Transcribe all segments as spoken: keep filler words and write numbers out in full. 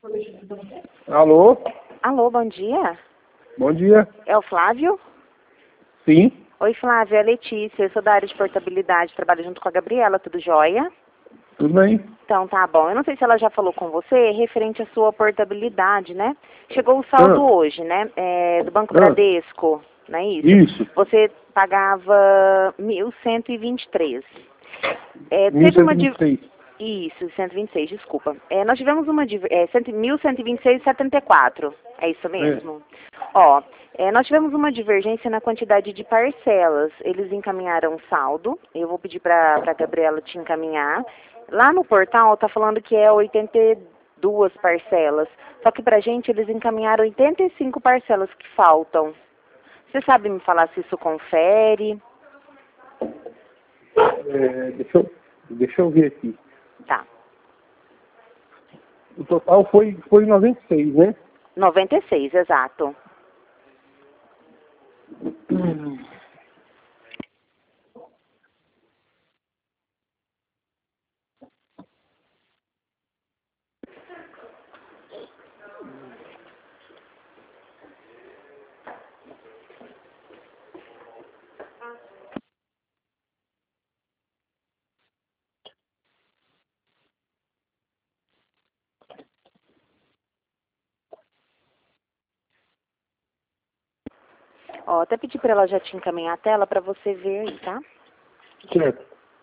Alô? Alô, bom dia. Bom dia. É o Flávio? Sim, Oi, Flávio, é a Letícia. Eu sou da área de portabilidade, trabalho junto com a Gabriela, tudo jóia? tudo bem? Então, tá bom. Eu não sei se ela já falou com você referente à sua portabilidade, né? Chegou o saldo Ah, hoje, né? É, do Banco ah, Bradesco, não é isso? isso, Você pagava mil cento e vinte e três. É, teve uma... di- mil cento e vinte e seis. Isso, cento e vinte e seis, desculpa. É, nós tivemos uma... div- É, cem- mil cento e vinte e seis vírgula setenta e quatro. É isso É. mesmo? Ó, é, nós tivemos uma divergência na quantidade de parcelas. Eles encaminharam o saldo. Eu vou pedir para a Gabriela te encaminhar. Lá no portal tá falando que é oitenta e duas parcelas. Só que pra gente eles encaminharam oitenta e cinco parcelas que faltam. Você sabe me falar se isso confere? É, deixa, eu, deixa eu ver aqui. Tá. O total foi, foi noventa e seis, né? noventa e seis, exato. Hum. Ó, até pedi pra ela já te encaminhar a tela pra você ver aí, tá? Certo.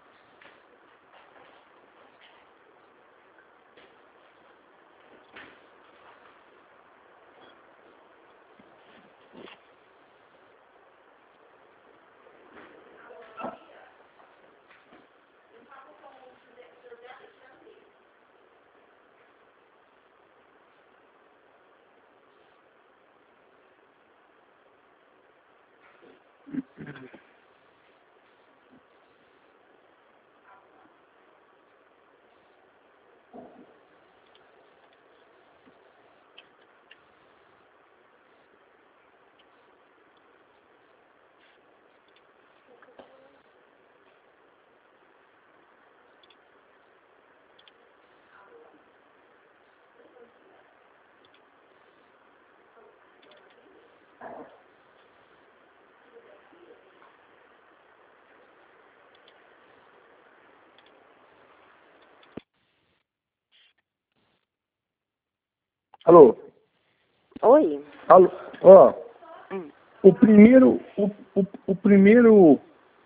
Alô? Oi. Alô? Ó, Hum. o primeiro, o, o, o primeiro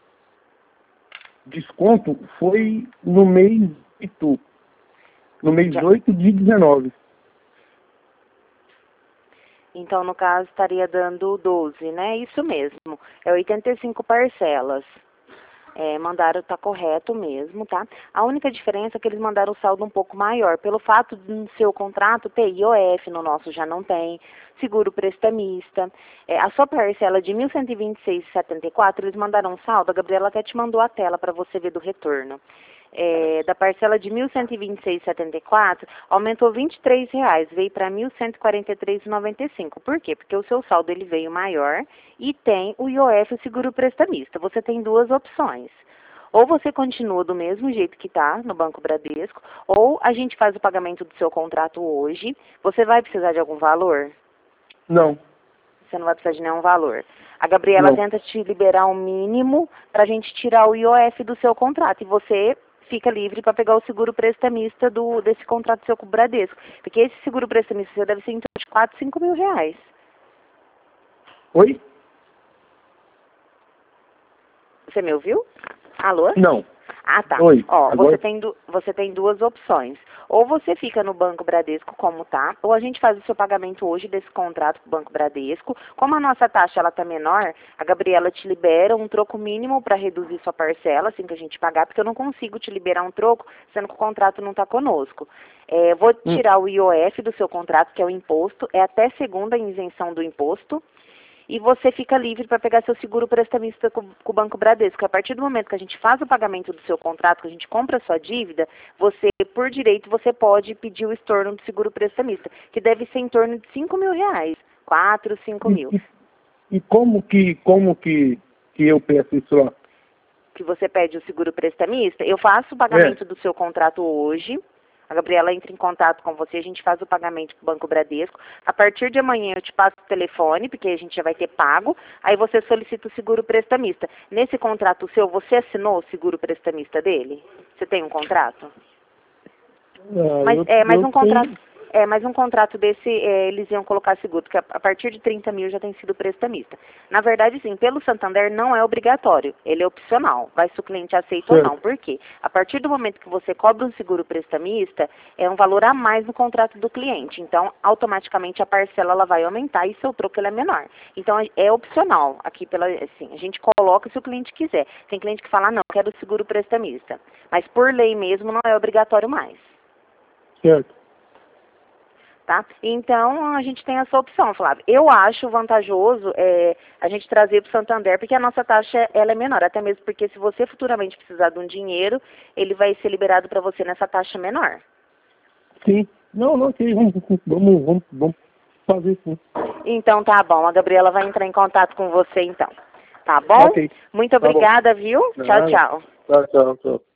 desconto foi no mês oito, no mês Já. oito de dezenove. Então, no caso, estaria dando doze, né? Isso mesmo. É oitenta e cinco parcelas. É, mandaram, tá correto mesmo, tá? A única diferença é que eles mandaram o saldo um pouco maior. Pelo fato de no seu contrato ter I O F, no nosso já não tem, seguro prestamista. É, a sua parcela de mil cento e vinte e seis vírgula setenta e quatro, eles mandaram um saldo, a Gabriela até te mandou a tela para você ver do retorno. É, da parcela de mil cento e vinte e seis vírgula setenta e quatro, aumentou vinte e três reais, veio para mil cento e quarenta e três vírgula noventa e cinco. Por quê? Porque o seu saldo ele veio maior e tem o I O F, o seguro prestamista. Você tem duas opções. Ou você continua do mesmo jeito que está no Banco Bradesco, ou a gente faz o pagamento do seu contrato hoje. Você vai precisar de algum valor? Não, Você não vai precisar de nenhum valor. A Gabriela não. tenta te liberar o mínimo para a gente tirar o I O F do seu contrato. E você fica livre para pegar o seguro prestamista do, desse contrato seu com o Bradesco. Porque esse seguro prestamista seu deve ser em torno de quatro, cinco mil reais. Oi? Você me ouviu? Alô? Não. Ah, tá. Oi. Ó, você Agora, tem, du você tem duas opções. Ou você fica no Banco Bradesco como tá, ou a gente faz o seu pagamento hoje desse contrato com o Banco Bradesco. Como a nossa taxa ela tá menor, a Gabriela te libera um troco mínimo para reduzir sua parcela, assim que a gente pagar, porque eu não consigo te liberar um troco, sendo que o contrato não tá conosco. É, vou hum, tirar o I O F do seu contrato, que é o imposto, é até segunda a isenção do imposto. E você fica livre para pegar seu seguro prestamista com, com o Banco Bradesco. A partir do momento que a gente faz o pagamento do seu contrato, que a gente compra a sua dívida, você, por direito, você pode pedir o estorno do seguro prestamista, que deve ser em torno de cinco mil reais. quatro, cinco e, mil. e, e como que, como que, que eu peço isso lá? Que você pede o seguro prestamista, eu faço o É, pagamento do seu contrato hoje. A Gabriela entra em contato com você, a gente faz o pagamento para o Banco Bradesco. A partir de amanhã eu te passo o telefone, porque a gente já vai ter pago. Aí você solicita o seguro prestamista. Nesse contrato seu, você assinou o seguro prestamista dele? Você tem um contrato? Ah, Mas eu, é mais eu um contrato. tenho... É, mas um contrato desse, é, eles iam colocar seguro, porque a, a partir de trinta mil já tem sido prestamista. Na verdade, sim, pelo Santander não é obrigatório, ele é opcional, vai se o cliente aceita ou Certo. não. Por quê? A partir do momento que você cobra um seguro prestamista, é um valor a mais no contrato do cliente. Então, automaticamente a parcela ela vai aumentar e seu troco ele é menor. Então, é é opcional. Aqui, pela, assim, a gente coloca se o cliente quiser. Tem cliente que fala, não, quero seguro prestamista. Mas por lei mesmo não é obrigatório mais. Certo. Tá? Então, a gente tem essa opção, Flávio. Eu acho vantajoso é, a gente trazer para o Santander, porque a nossa taxa ela é menor, até mesmo porque se você futuramente precisar de um dinheiro, ele vai ser liberado para você nessa taxa menor. Sim. Não, não, ok. Vamos, vamos, vamos, vamos fazer sim. Então, tá bom. A Gabriela vai entrar em contato com você, então. Tá bom? Ok. Muito Tá bom. obrigada, viu? Tchau, Nada. tchau. Tchau, tchau, tchau.